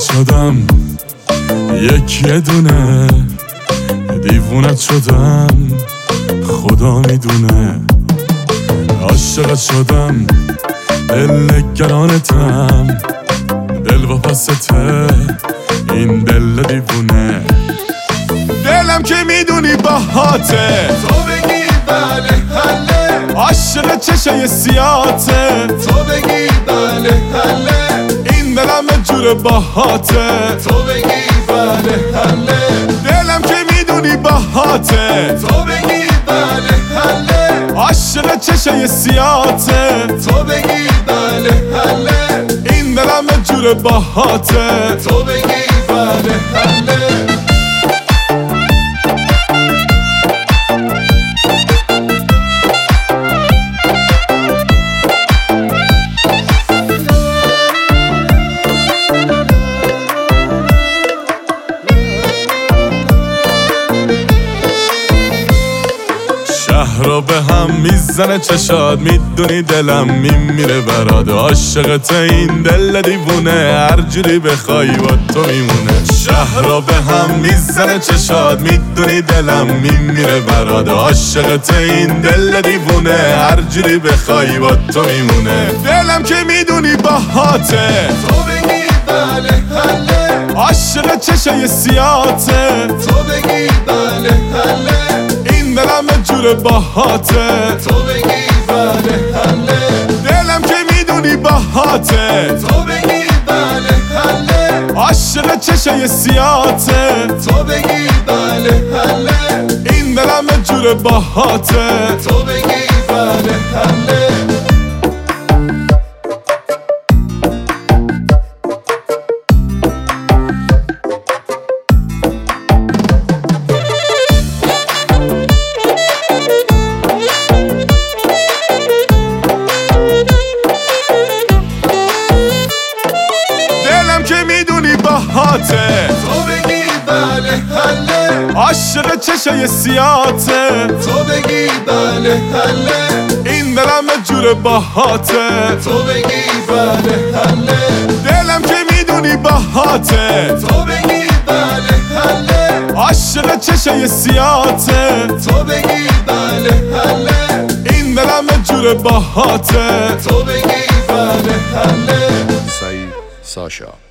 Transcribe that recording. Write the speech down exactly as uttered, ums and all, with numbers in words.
شدم یک یه دونه، دیوونت شدم خدا میدونه. عاشقت شدم دل نگرانتم، دل و پسته این دل دیوونه. دلم که میدونی باهاته، تو بگی بله حله، عاشق چشای سیاته. تو بگی بله حله، این دلم جور باهاته، تو بگی بله حله. دلم که میدونی باهاته، تو بگی بله حله، عاشق چشای سیاته. تو بگی بله حله، این دلم جور باهاته، تو بگی بله حله. شهر رو به هم میزنه چشاد، میدونی دلم میمیره برات. عاشقت این دل دیوونه، هر جوری بخوای با تو میمونه. شهر رو به هم میزنه چشاد، میدونی دلم میمیره برات. عاشقت این دل دیوونه، هر جوری بخوای با تو میمونه. دلم که میدونی باهاته، تو بگی بله حله، عاشق چشای سیاته. تو بگی بله حله، این دلم جور باهاته، تو بگی بله حله. دلم که میدونی باهاته، تو بگی بله حله، عاشق چشای سیاته. تو بگی بله حله، این دلم جور باهاته، تو بگی بله حله. دلم که میدونی باهاته، تو بگی بله حله، عاشق چشای سیاته. تو بگی بله حله، این دلم جور باهاته، تو بگی بله حله. دلم که میدونی باهاته، تو بگی بله حله، عاشق چشای سیاته. تو بگی بله حله، این دلم جور باهاته، تو بگی بله حله. سعید ساشا